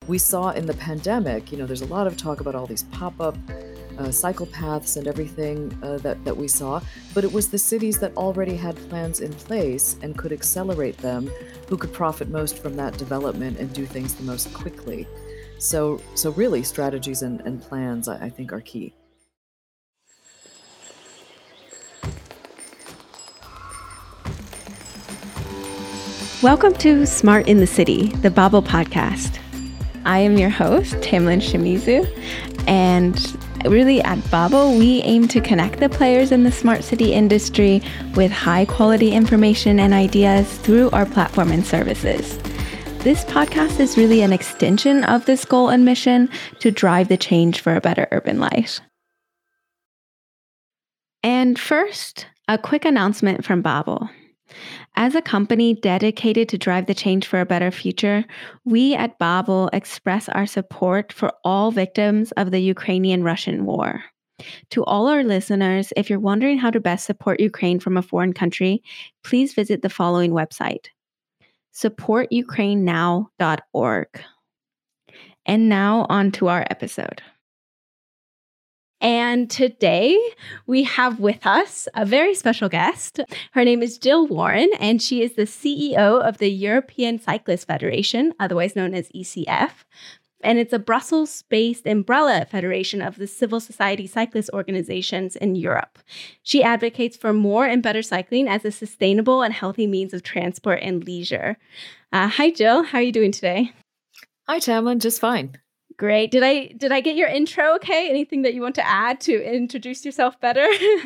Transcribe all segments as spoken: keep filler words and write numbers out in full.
we saw in the pandemic, you know, there's a lot of talk about all these pop-up uh, cycle paths and everything uh, that, that we saw, but it was the cities that already had plans in place and could accelerate them who could profit most from that development and do things the most quickly. So, so really, strategies and, and plans, I, I think, are key. Welcome to Smart in the City, the Babel podcast. I am your host, Tamlin Shimizu, and really at Babel, we aim to connect the players in the smart city industry with high quality information and ideas through our platform and services. This podcast is really an extension of this goal and mission to drive the change for a better urban life. And first, a quick announcement from Babel. As a company dedicated to drive the change for a better future, we at Babel express our support for all victims of the Ukrainian-Russian war. To all our listeners, if you're wondering how to best support Ukraine from a foreign country, please visit the following website, support ukraine now dot org. And now on to our episode. And today we have with us a very special guest. Her name is Jill Warren, and she is the C E O of the European Cyclist Federation, otherwise known as E C F. And it's a Brussels-based umbrella federation of the civil society cyclist organizations in Europe. She advocates for more and better cycling as a sustainable and healthy means of transport and leisure. Uh, hi, Jill. How are you doing today? Hi, Tamlin. Just fine. Great. Did I did I get your intro okay? Anything that you want to add to introduce yourself better?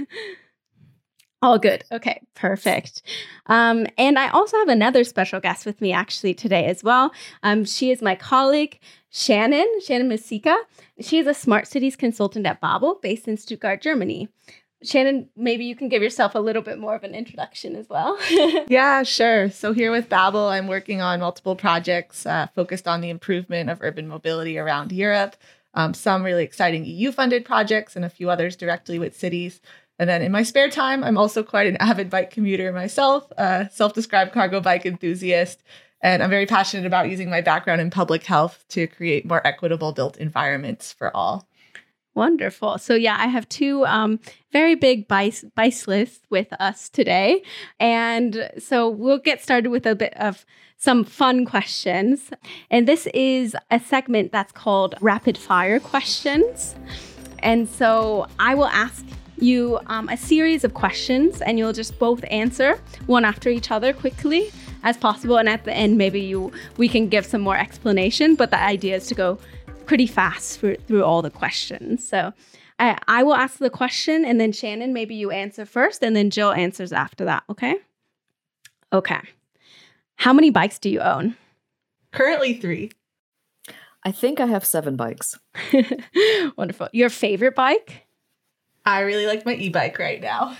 All good. Okay, perfect. Um, and I also have another special guest with me actually today as well. Um, she is my colleague, Shannon, Shannon Masika. She is a smart cities consultant at Babel based in Stuttgart, Germany. Shannon, maybe you can give yourself a little bit more of an introduction as well. Yeah, sure. So here with Babel, I'm working on multiple projects uh, focused on the improvement of urban mobility around Europe. Um, some really exciting E U-funded projects and a few others directly with cities. And then in my spare time, I'm also quite an avid bike commuter myself, a self-described cargo bike enthusiast. And I'm very passionate about using my background in public health to create more equitable built environments for all. Wonderful. So yeah, I have two um, very big bice- bicyclists with us today. And so we'll get started with a bit of some fun questions. And this is a segment that's called Rapid Fire Questions. And so I will ask you um, a series of questions and you'll just both answer one after each other quickly as possible. And at the end, maybe you we can give some more explanation, but the idea is to go pretty fast for, through all the questions. So I, I will ask the question and then Shannon, maybe you answer first and then Jill answers after that. Okay. Okay. How many bikes do you own? Currently three. I think I have seven bikes. Wonderful. Your favorite bike? I really like my e-bike right now.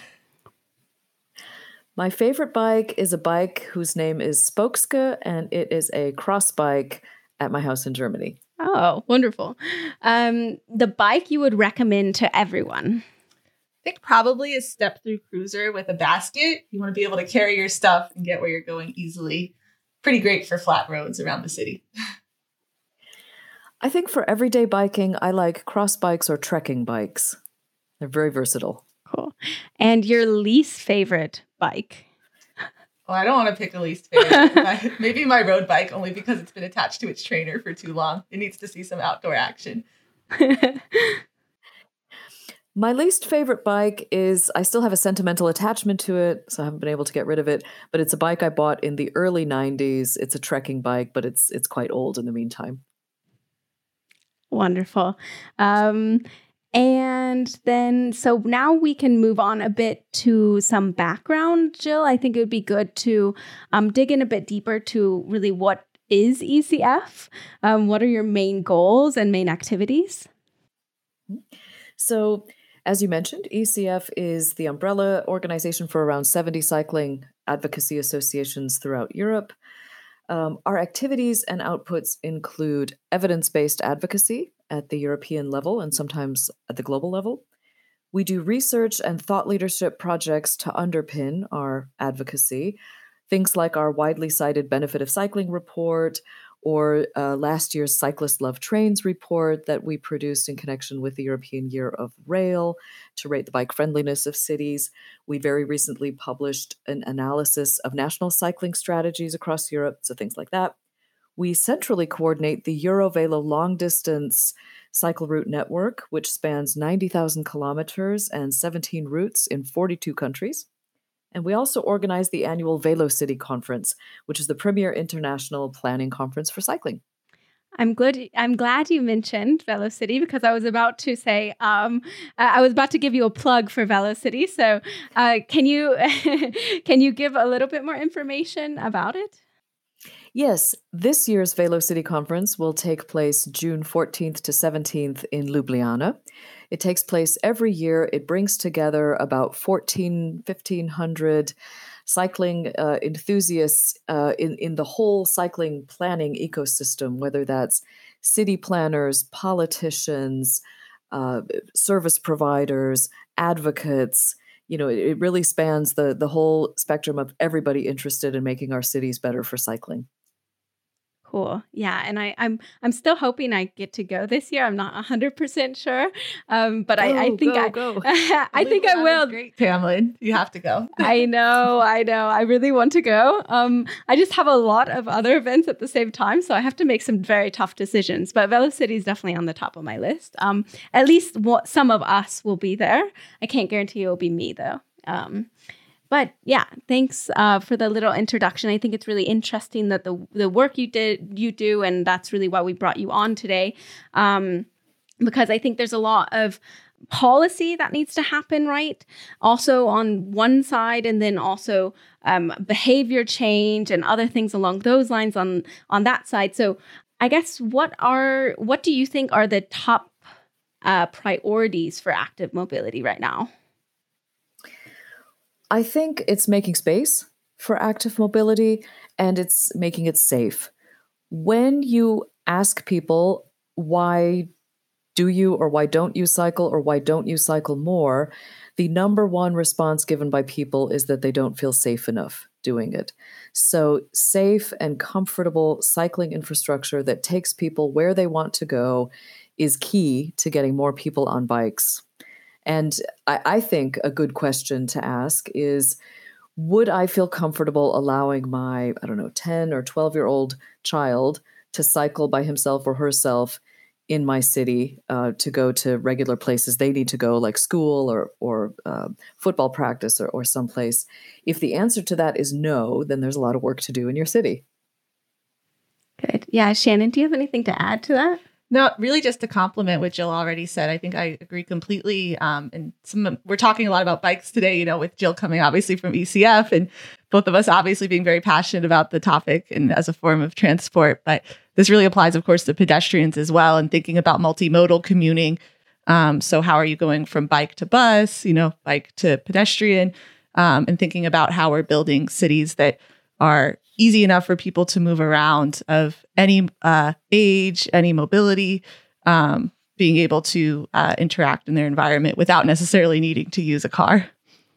My favorite bike is a bike whose name is Spokske, and it is a cross bike at my house in Germany. Oh, wonderful. Um, the bike you would recommend to everyone? I think probably a step-through cruiser with a basket. You want to be able to carry your stuff and get where you're going easily. Pretty great for flat roads around the city. I think for everyday biking, I like cross bikes or trekking bikes. They're very versatile. Cool. And your least favorite bike? Well, I don't want to pick a least favorite. my, maybe my road bike, only because it's been attached to its trainer for too long. It needs to see some outdoor action. My least favorite bike is, I still have a sentimental attachment to it, so I haven't been able to get rid of it, but it's a bike I bought in the early nineties. It's a trekking bike, but it's it's quite old in the meantime. Wonderful. Um, And then, so now we can move on a bit to some background, Jill. I think it would be good to um, dig in a bit deeper to really what is E C F? Um, what are your main goals and main activities? So, as you mentioned, E C F is the umbrella organization for around seventy cycling advocacy associations throughout Europe. Um, our activities and outputs include evidence-based advocacy at the European level and sometimes at the global level. We do research and thought leadership projects to underpin our advocacy, things like our widely cited Benefit of Cycling report or uh, last year's Cyclists Love Trains report that we produced in connection with the European Year of Rail to rate the bike friendliness of cities. We very recently published an analysis of national cycling strategies across Europe, so things like that. We centrally coordinate the Eurovelo long-distance cycle route network, which spans ninety thousand kilometers and seventeen routes in forty-two countries. And we also organize the annual VeloCity Conference, which is the premier international planning conference for cycling. I'm good. I'm glad you mentioned VeloCity because I was about to say um, I was about to give you a plug for VeloCity. So, uh, can you can you give a little bit more information about it? Yes, this year's VeloCity Conference will take place June fourteenth to seventeenth in Ljubljana. It takes place every year. It brings together about fourteen, fifteen hundred cycling uh, enthusiasts uh, in, in the whole cycling planning ecosystem, whether that's city planners, politicians, uh, service providers, advocates. You know, it, it really spans the, the whole spectrum of everybody interested in making our cities better for cycling. Cool. Yeah. And I, I'm I'm still hoping I get to go this year. I'm not one hundred percent sure. Um, but go, I, I think go, I go. I think I will. Great, Pamela. You have to go. I know. I know. I really want to go. Um, I just have a lot of other events at the same time. So I have to make some very tough decisions. But VeloCity is definitely on the top of my list. Um, at least what, some of us will be there. I can't guarantee it will be me, though. Um But yeah, thanks uh, for the little introduction. I think it's really interesting that the the work you did you do, and that's really why we brought you on today, um, because I think there's a lot of policy that needs to happen, right? Also on one side, and then also um, behavior change and other things along those lines on on that side. So I guess what are what do you think are the top uh, priorities for active mobility right now? I think it's making space for active mobility and it's making it safe. When you ask people, why do you or why don't you cycle or why don't you cycle more, the number one response given by people is that they don't feel safe enough doing it. So safe and comfortable cycling infrastructure that takes people where they want to go is key to getting more people on bikes. And I, I think a good question to ask is, would I feel comfortable allowing my, I don't know, ten or twelve-year-old child to cycle by himself or herself in my city uh, to go to regular places they need to go, like school or, or uh, football practice or, or someplace? If the answer to that is no, then there's a lot of work to do in your city. Good. Yeah. Shannon, do you have anything to add to that? No, really just to compliment what Jill already said. I think I agree completely. Um, and some we're talking a lot about bikes today, you know, with Jill coming obviously from E C F and both of us obviously being very passionate about the topic and as a form of transport. But this really applies, of course, to pedestrians as well and thinking about multimodal commuting. Um, so how are you going from bike to bus, you know, bike to pedestrian, um, and thinking about how we're building cities that are easy enough for people to move around of any uh, age, any mobility, um, being able to uh, interact in their environment without necessarily needing to use a car.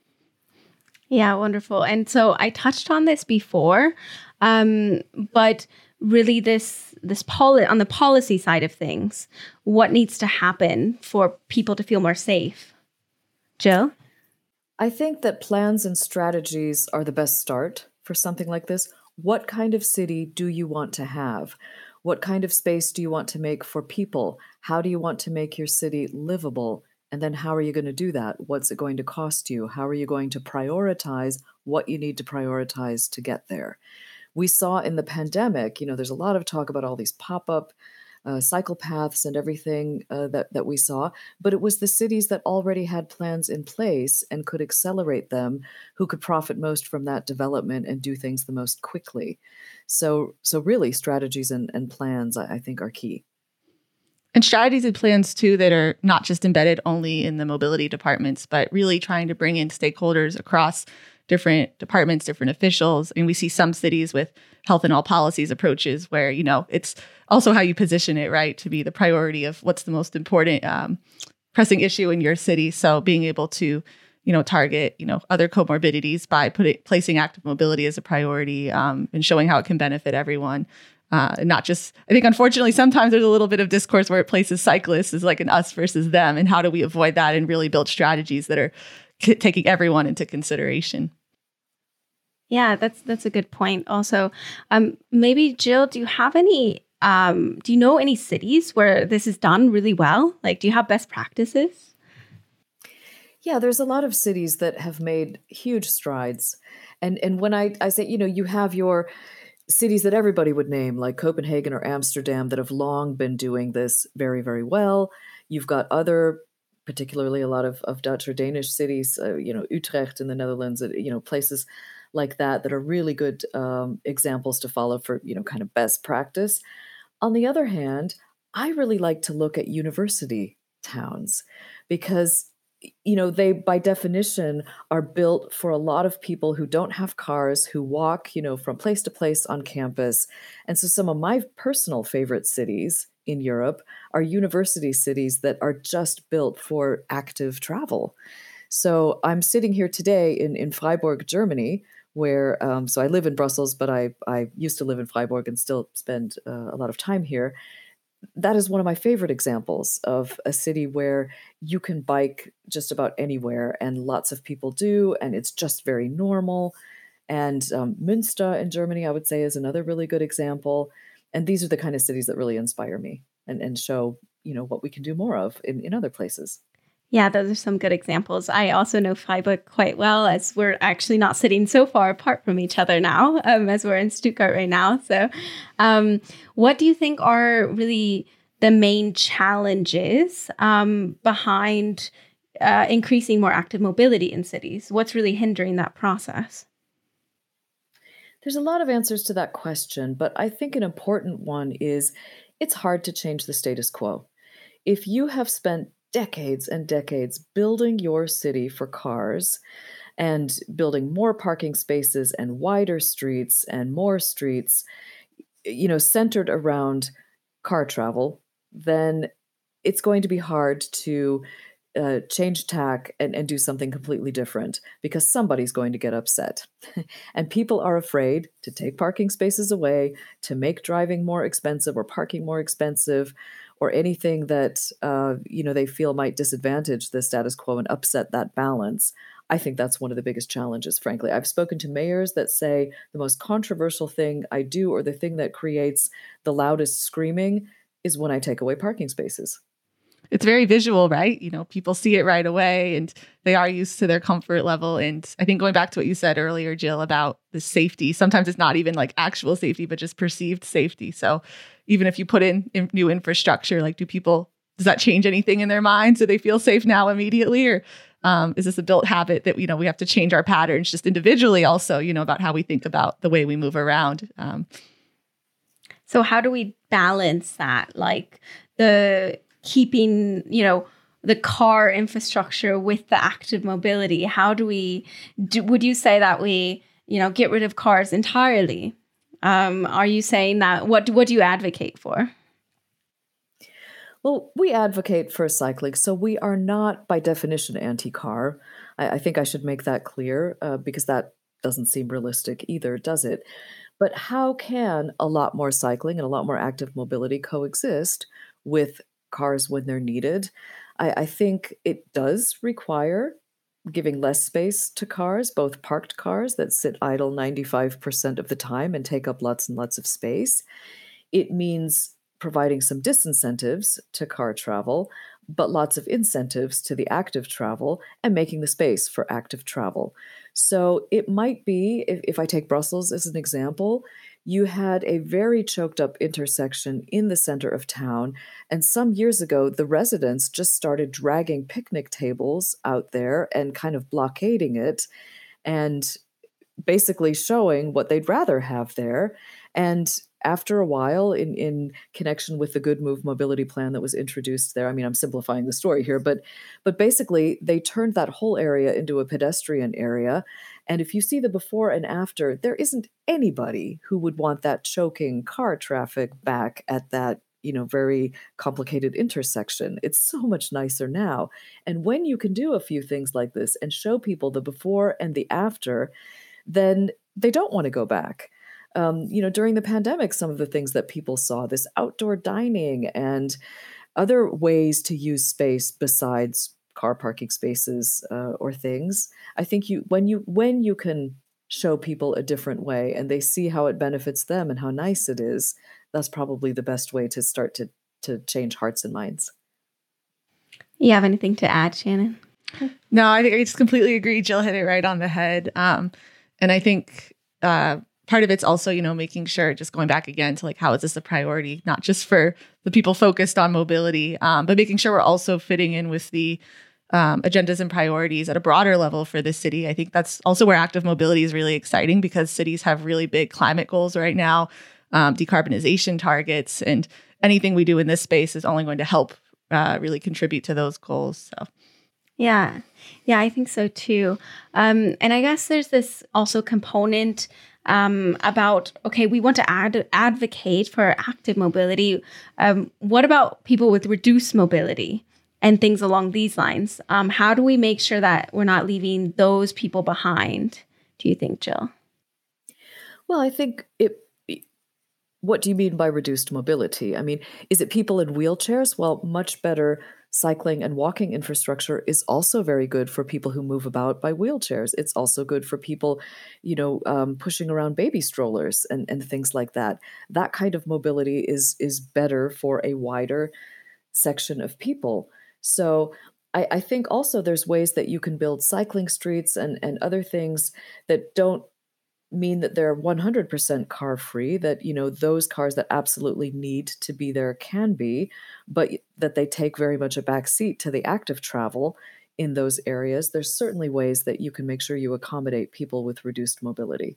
Yeah, wonderful. And so I touched on this before, um, but really this this poli- on the policy side of things, what needs to happen for people to feel more safe? Jill? I think that plans and strategies are the best start for something like this. What kind of city do you want to have? What kind of space do you want to make for people? How do you want to make your city livable? And then how are you going to do that? What's it going to cost you? How are you going to prioritize what you need to prioritize to get there? We saw in the pandemic, you know, there's a lot of talk about all these pop-up uh, cycle paths and everything uh, that, that we saw, but it was the cities that already had plans in place and could accelerate them who could profit most from that development and do things the most quickly. So, so really strategies and, and plans, I, I think, are key. And strategies and plans, too, that are not just embedded only in the mobility departments, but really trying to bring in stakeholders across different departments, different officials. And we see some cities with health and all policies approaches where, you know, it's also how you position it, right, to be the priority of what's the most important um, pressing issue in your city. So being able to, you know, target, you know, other comorbidities by putting placing active mobility as a priority um, and showing how it can benefit everyone. Uh, not just, I think, unfortunately, sometimes there's a little bit of discourse where it places cyclists as like an us versus them. And how do we avoid that and really build strategies that are c- taking everyone into consideration? Yeah, that's that's a good point. Also, um, maybe Jill, do you have any? Um, do you know any cities where this is done really well? Like, do you have best practices? Yeah, there's a lot of cities that have made huge strides. And and when I, I say, you know, you have your cities that everybody would name, like Copenhagen or Amsterdam, that have long been doing this very, very well. You've got other, particularly a lot of, of Dutch or Danish cities, uh, you know, Utrecht in the Netherlands, uh, you know, places like that that are really good um, examples to follow for, you know, kind of best practice. On the other hand, I really like to look at university towns because you know, they by definition are built for a lot of people who don't have cars, who walk, you know, from place to place on campus. And so some of my personal favorite cities in Europe are university cities that are just built for active travel. So I'm sitting here today in, in Freiburg, Germany, where, um, so I live in Brussels, but I, I used to live in Freiburg and still spend uh, a lot of time here. That is one of my favorite examples of a city where you can bike just about anywhere, and lots of people do, and it's just very normal. And um, Münster in Germany, I would say, is another really good example. And these are the kind of cities that really inspire me and, and show, you know, what we can do more of in, in other places. Yeah, those are some good examples. I also know Freiburg quite well, as we're actually not sitting so far apart from each other now, um, as we're in Stuttgart right now. So um, what do you think are really the main challenges um, behind uh, increasing more active mobility in cities? What's really hindering that process? There's a lot of answers to that question, but I think an important one is it's hard to change the status quo. If you have spent decades and decades building your city for cars and building more parking spaces and wider streets and more streets, you know, centered around car travel, then it's going to be hard to uh, change tack and, and do something completely different because somebody's going to get upset. And people are afraid to take parking spaces away, to make driving more expensive or parking more expensive, or anything that uh, you know they feel might disadvantage the status quo and upset that balance. I think that's one of the biggest challenges, frankly. I've spoken to mayors that say the most controversial thing I do, or the thing that creates the loudest screaming, is when I take away parking spaces. It's very visual, right? You know, people see it right away and they are used to their comfort level. And I think going back to what you said earlier, Jill, about the safety, sometimes it's not even like actual safety, but just perceived safety. So even if you put in, in new infrastructure, like do people, does that change anything in their minds? Do they feel safe now immediately? Or um, is this a built habit that, you know, we have to change our patterns just individually also, you know, about how we think about the way we move around? Um, so how do we balance that? Like the keeping, you know, the car infrastructure with the active mobility? How do we, do, would you say that we, you know, get rid of cars entirely? Um, are you saying that, what, what do you advocate for? Well, we advocate for cycling, so we are not by definition anti-car. I, I think I should make that clear uh, because that doesn't seem realistic either, does it? But how can a lot more cycling and a lot more active mobility coexist with cars when they're needed? I, I think it does require giving less space to cars, both parked cars that sit idle ninety-five percent of the time and take up lots and lots of space. It means providing some disincentives to car travel, but lots of incentives to the active travel and making the space for active travel. So it might be, if, if I take Brussels as an example, you had a very choked up intersection in the center of town. And some years ago, the residents just started dragging picnic tables out there and kind of blockading it and basically showing what they'd rather have there. And after a while, in, in connection with the Good Move mobility plan that was introduced there, I mean, I'm simplifying the story here, but but basically they turned that whole area into a pedestrian area. And if you see the before and after, there isn't anybody who would want that choking car traffic back at that, you know, very complicated intersection. It's so much nicer now. And when you can do a few things like this and show people the before and the after, then they don't want to go back. um, you know, during the pandemic, some of the things that people saw, this outdoor dining and other ways to use space besides car parking spaces uh, or things. I think you when you when you can show people a different way and they see how it benefits them and how nice it is, that's probably the best way to start to to change hearts and minds. You have anything to add, Shannon? No, I think I just completely agree. Jill hit it right on the head. Um, and I think uh, part of it's also, you know, making sure, just going back again to like, how is this a priority, not just for the people focused on mobility, um, but making sure we're also fitting in with the um, agendas and priorities at a broader level for the city. I think that's also where active mobility is really exciting, because cities have really big climate goals right now, um, decarbonization targets, and anything we do in this space is only going to help uh, really contribute to those goals. So. Yeah. Yeah, I think so too. Um, and I guess there's this also component um, about, okay, we want to ad- advocate for active mobility. Um, what about people with reduced mobility and things along these lines? Um, how do we make sure that we're not leaving those people behind, do you think, Jill? Well, I think it, what do you mean by reduced mobility? I mean, is it people in wheelchairs? Well, much better cycling and walking infrastructure is also very good for people who move about by wheelchairs. It's also good for people, you know, um, pushing around baby strollers and, and things like that. That kind of mobility is is better for a wider section of people. So I, I think also there's ways that you can build cycling streets and, and other things that don't mean that they're one hundred percent car free, that, you know, those cars that absolutely need to be there can be, but that they take very much a back seat to the active travel in those areas. There's certainly ways that you can make sure you accommodate people with reduced mobility.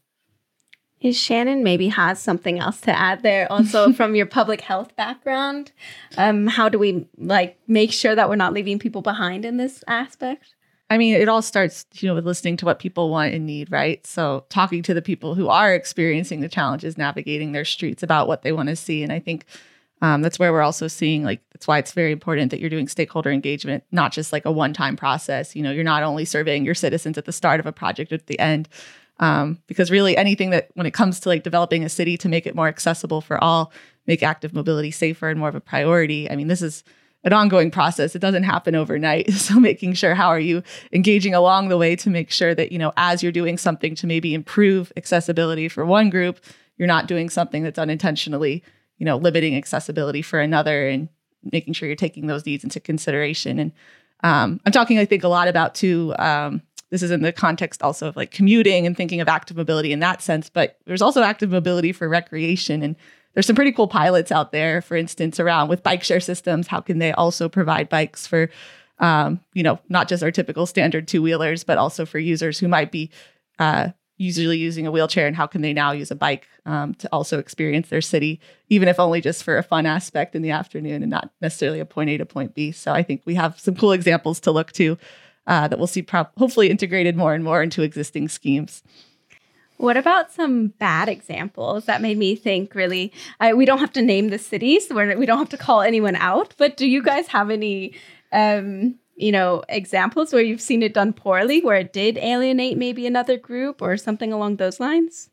Is Shannon maybe has something else to add there also from your public health background? Um, how do we like make sure that we're not leaving people behind in this aspect? I mean, it all starts, you know, with listening to what people want and need, right? So talking to the people who are experiencing the challenges, navigating their streets about what they want to see. And I think um, that's where we're also seeing, like, that's why it's very important that you're doing stakeholder engagement, not just like a one-time process. You know, you're not only surveying your citizens at the start of a project, at the end, um, because really anything that, when it comes to like developing a city to make it more accessible for all, make active mobility safer and more of a priority. I mean, this is an ongoing process. It doesn't happen overnight. So making sure, how are you engaging along the way to make sure that, you know, as you're doing something to maybe improve accessibility for one group, you're not doing something that's unintentionally, you know, limiting accessibility for another, and making sure you're taking those needs into consideration. And um, I'm talking, I think, a lot about too, um, this is in the context also of like commuting and thinking of active mobility in that sense, but there's also active mobility for recreation. And there's some pretty cool pilots out there, for instance, around with bike share systems. How can they also provide bikes for, um, you know, not just our typical standard two-wheelers, but also for users who might be uh, usually using a wheelchair, and how can they now use a bike um, to also experience their city, even if only just for a fun aspect in the afternoon and not necessarily a point A to point B. So I think we have some cool examples to look to uh, that we'll see pro- hopefully integrated more and more into existing schemes. What about some bad examples that made me think really, I, we don't have to name the cities, we're, we don't have to call anyone out, but do you guys have any, um, you know, examples where you've seen it done poorly, where it did alienate maybe another group or something along those lines?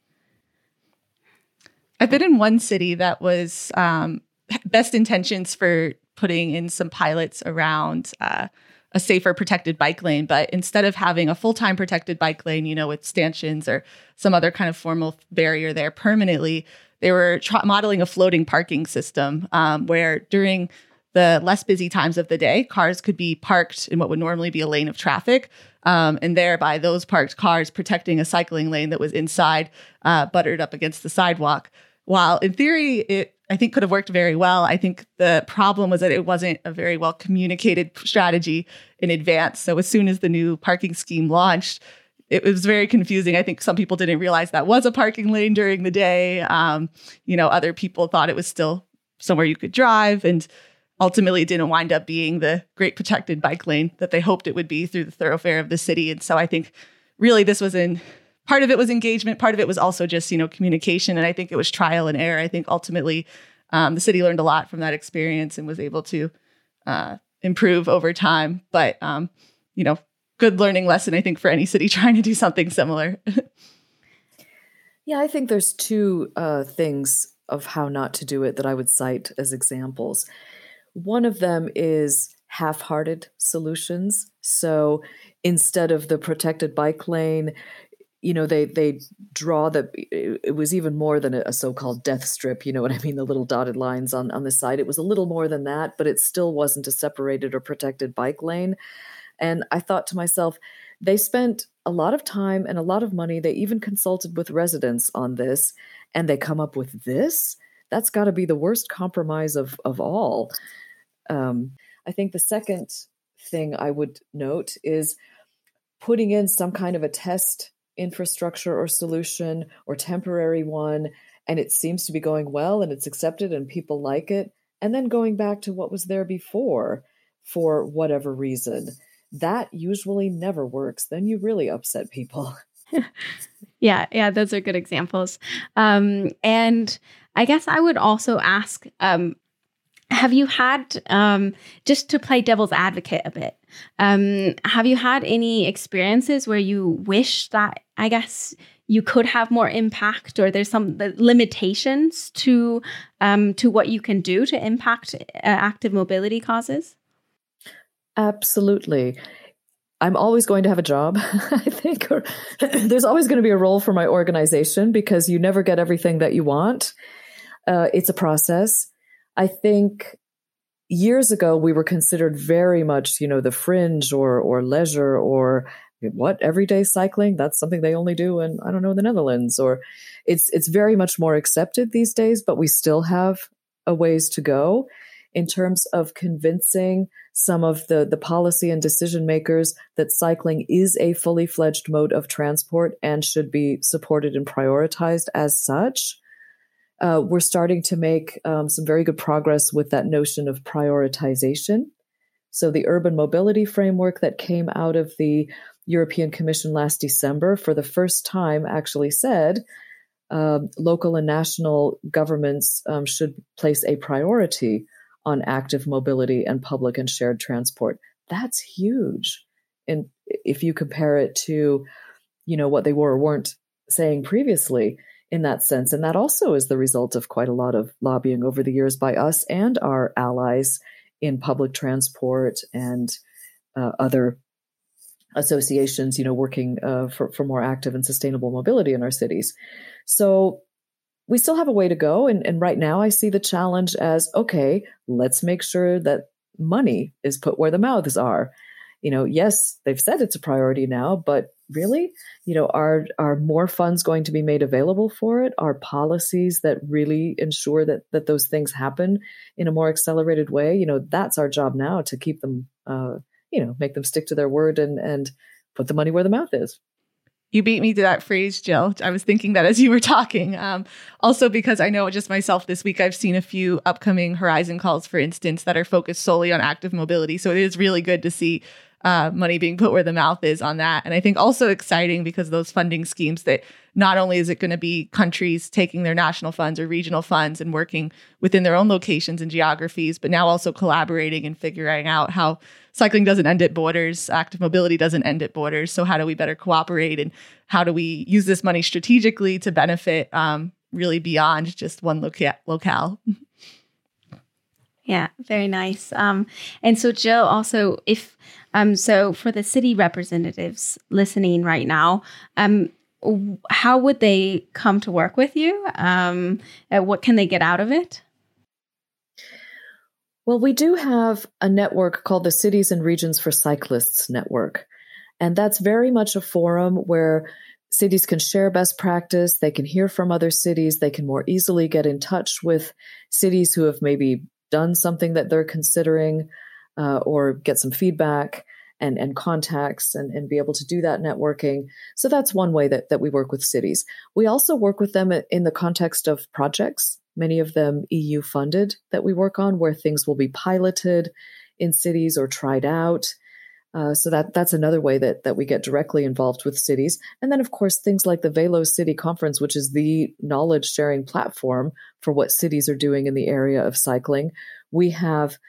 I've been in one city that was um, best intentions for putting in some pilots around uh, a safer protected bike lane. But instead of having a full-time protected bike lane, you know, with stanchions or some other kind of formal barrier there permanently, they were tra- modeling a floating parking system um, where during the less busy times of the day, cars could be parked in what would normally be a lane of traffic, um, and thereby those parked cars protecting a cycling lane that was inside, uh, buttered up against the sidewalk. While in theory, it I think could have worked very well. I think the problem was that it wasn't a very well communicated strategy in advance. So as soon as the new parking scheme launched, it was very confusing. I think some people didn't realize that was a parking lane during the day. Um, you know, other people thought it was still somewhere you could drive, and ultimately it didn't wind up being the great protected bike lane that they hoped it would be through the thoroughfare of the city. And so I think really this was in part of it was engagement. Part of it was also just, you know, communication. And I think it was trial and error. I think ultimately um, the city learned a lot from that experience and was able to uh, improve over time. But, um, you know, good learning lesson, I think, for any city trying to do something similar. Yeah, I think there's two uh, things of how not to do it that I would cite as examples. One of them is half-hearted solutions. So instead of the protected bike lane, you know, they they draw the, it was even more than a so-called death strip, you know what I mean, the little dotted lines on, on the side. It was a little more than that, but it still wasn't a separated or protected bike lane. And I thought to myself, they spent a lot of time and a lot of money. They even consulted with residents on this, and they come up with this. That's got to be the worst compromise of, of all. Um, I think the second thing I would note is putting in some kind of a test infrastructure or solution or temporary one, and it seems to be going well and it's accepted and people like it, and then going back to what was there before for whatever reason. That usually never works. Then you really upset people. Yeah, yeah, those are good examples. Um, and I guess I would also ask, um, have you had, um, just to play devil's advocate a bit, um, have you had any experiences where you wish that, I guess, you could have more impact, or there's some limitations to um, to what you can do to impact uh, active mobility causes? Absolutely. I'm always going to have a job, I think, or there's always going to be a role for my organization because you never get everything that you want. Uh, it's a process. I think years ago, we were considered very much, you know, the fringe or or leisure or what, everyday cycling. That's something they only do in, I don't know, the Netherlands. Or it's it's very much more accepted these days, but we still have a ways to go in terms of convincing some of the, the policy and decision makers that cycling is a fully fledged mode of transport and should be supported and prioritized as such. Uh, we're starting to make um, some very good progress with that notion of prioritization. So the urban mobility framework that came out of the European Commission last December for the first time actually said um, local and national governments um, should place a priority on active mobility and public and shared transport. That's huge. And if you compare it to, you know, what they were or weren't saying previously in that sense. And that also is the result of quite a lot of lobbying over the years by us and our allies in public transport and uh, other associations, you know, working uh, for, for more active and sustainable mobility in our cities. So we still have a way to go. And, and right now I see the challenge as, okay, let's make sure that money is put where the mouths are. You know, yes, they've said it's a priority now, but really, you know, are, are more funds going to be made available for it? Are policies that really ensure that, that those things happen in a more accelerated way? You know, that's our job now, to keep them, uh, you know, make them stick to their word and, and put the money where the mouth is. You beat me to that phrase, Jill. I was thinking that as you were talking. Um, also, because I know just myself this week, I've seen a few upcoming Horizon calls, for instance, that are focused solely on active mobility. So it is really good to see uh, money being put where the mouth is on that. And I think also exciting because those funding schemes, that not only is it going to be countries taking their national funds or regional funds and working within their own locations and geographies, but now also collaborating and figuring out how cycling doesn't end at borders, active mobility doesn't end at borders. So how do we better cooperate, and how do we use this money strategically to benefit um, really beyond just one loca- locale? Yeah, very nice. Um, and so, Jill, also, if um, so, for the city representatives listening right now, um, how would they come to work with you? Um, what can they get out of it? Well, we do have a network called the Cities and Regions for Cyclists Network. And that's very much a forum where cities can share best practice. They can hear from other cities. They can more easily get in touch with cities who have maybe done something that they're considering, uh, or get some feedback and, and contacts and, and be able to do that networking. So that's one way that, that we work with cities. We also work with them in the context of projects, many of them E U funded, that we work on, where things will be piloted in cities or tried out. Uh, so that that's another way that that we get directly involved with cities. And then, of course, things like the Velo City Conference, which is the knowledge sharing platform for what cities are doing in the area of cycling. We have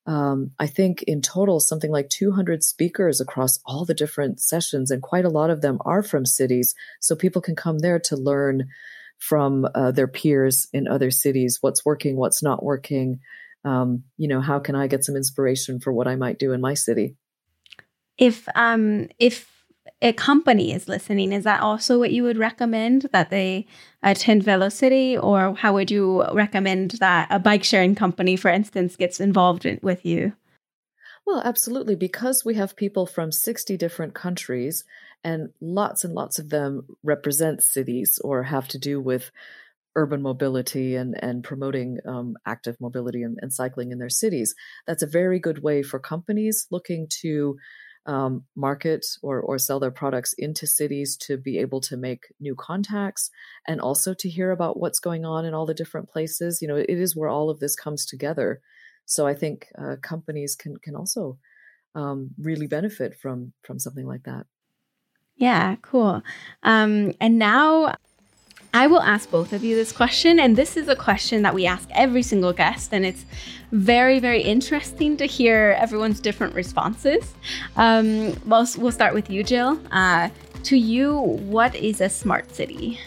Um, I think in total, something like two hundred speakers across all the different sessions, and quite a lot of them are from cities. So people can come there to learn from uh, their peers in other cities, what's working, what's not working. Um, you know, how can I get some inspiration for what I might do in my city? If um, if a company is listening, is that also what you would recommend, that they attend Velocity, or how would you recommend that a bike sharing company, for instance, gets involved in, with you? Well, absolutely. Because we have people from sixty different countries, and lots and lots of them represent cities or have to do with urban mobility and, and promoting um, active mobility and, and cycling in their cities. That's a very good way for companies looking to um, market or, or sell their products into cities to be able to make new contacts, and also to hear about what's going on in all the different places. You know, it is where all of this comes together. So I think uh, companies can can also um, really benefit from from something like that. Yeah, cool. Um, and now I will ask both of you this question, and this is a question that we ask every single guest, and it's very, very interesting to hear everyone's different responses. Um, we'll, we'll start with you, Jill. Uh, to you, what is a smart city?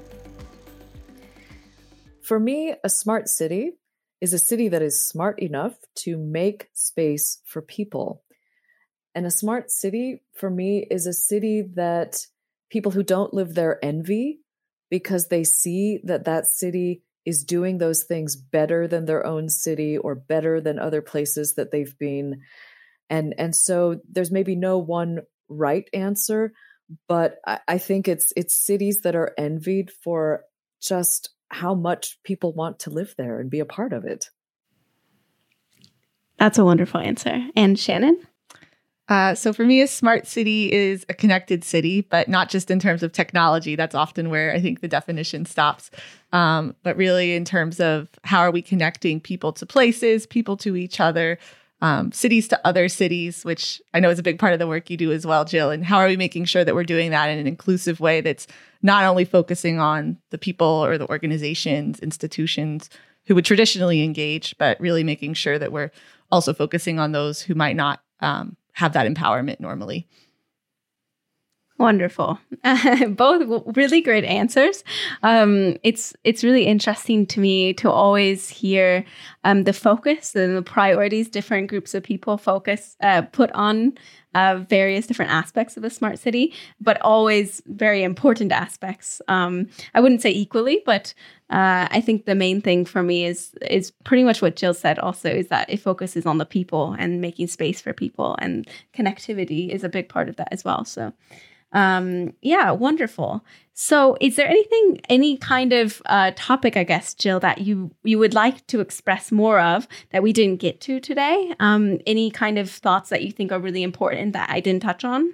For me, a smart city is a city that is smart enough to make space for people. And a smart city, for me, is a city that people who don't live there envy, because they see that that city is doing those things better than their own city or better than other places that they've been. And, and so there's maybe no one right answer, but I, I think it's it's cities that are envied for just how much people want to live there and be a part of it. That's a wonderful answer. And Shannon? Uh, so for me, a smart city is a connected city, but not just in terms of technology. That's often where I think the definition stops. Um, but really in terms of how are we connecting people to places, people to each other, um, cities to other cities, which I know is a big part of the work you do as well, Jill. And how are we making sure that we're doing that in an inclusive way that's not only focusing on the people or the organizations, institutions who would traditionally engage, but really making sure that we're also focusing on those who might not um, have that empowerment normally. Wonderful. Uh, both really great answers. Um, it's it's really interesting to me to always hear um, the focus and the priorities different groups of people focus uh, put on uh, various different aspects of a smart city, but always very important aspects. Um, I wouldn't say equally, but uh, I think the main thing for me is is pretty much what Jill said also, is that it focuses on the people and making space for people, and connectivity is a big part of that as well. So Um, yeah, wonderful. So is there anything, any kind of uh, topic, I guess, Jill, that you, you would like to express more of that we didn't get to today? Um, any kind of thoughts that you think are really important that I didn't touch on?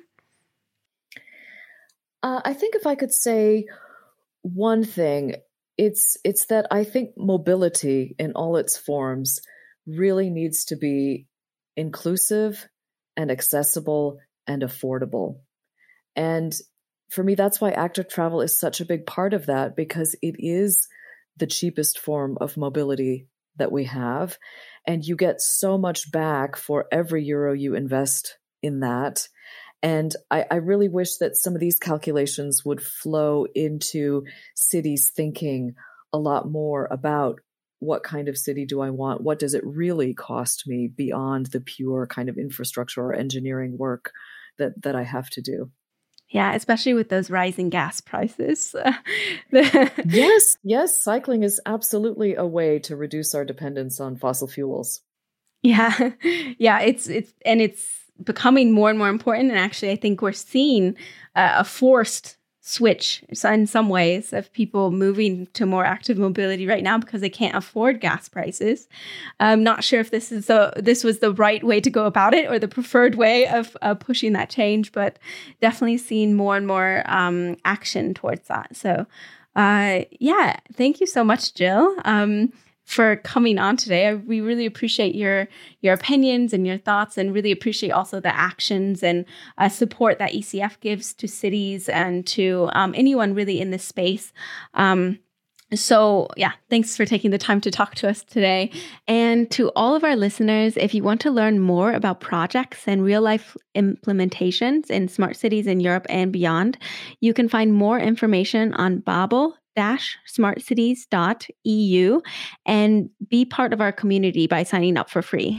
Uh, I think if I could say one thing, it's it's that I think mobility in all its forms really needs to be inclusive and accessible and affordable. And for me, that's why active travel is such a big part of that, because it is the cheapest form of mobility that we have. And you get so much back for every euro you invest in that. And I, I really wish that some of these calculations would flow into cities thinking a lot more about what kind of city do I want? What does it really cost me beyond the pure kind of infrastructure or engineering work that, that I have to do? Yeah, especially with those rising gas prices. Yes, yes. Cycling is absolutely a way to reduce our dependence on fossil fuels. Yeah, yeah. It's it's and it's becoming more and more important. And actually, I think we're seeing uh, a forced switch in some ways of people moving to more active mobility right now because they can't afford gas prices. I'm not sure if this is the this was the right way to go about it or the preferred way of uh, pushing that change, but definitely seeing more and more um, action towards that. So, uh, yeah, thank you so much, Jill, um, for coming on today. We really appreciate your your opinions and your thoughts, and really appreciate also the actions and uh, support that E C F gives to cities and to um, anyone really in this space. Um, So yeah, thanks for taking the time to talk to us today. And to all of our listeners, if you want to learn more about projects and real life implementations in smart cities in Europe and beyond, you can find more information on babel dash smart cities dot e u and be part of our community by signing up for free.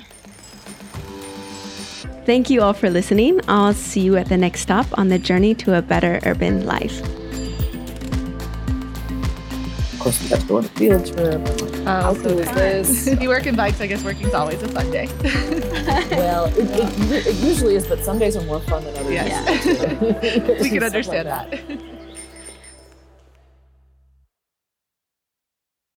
Thank you all for listening. I'll see you at the next stop on the journey to a better urban life. Of course, we got to go on a field trip. Oh, How so cool is this? If you work in bikes, I guess working's always a fun day. Well, it, it, it usually is, but some days are more fun than others. Yes. We can Stuff like understand that. that.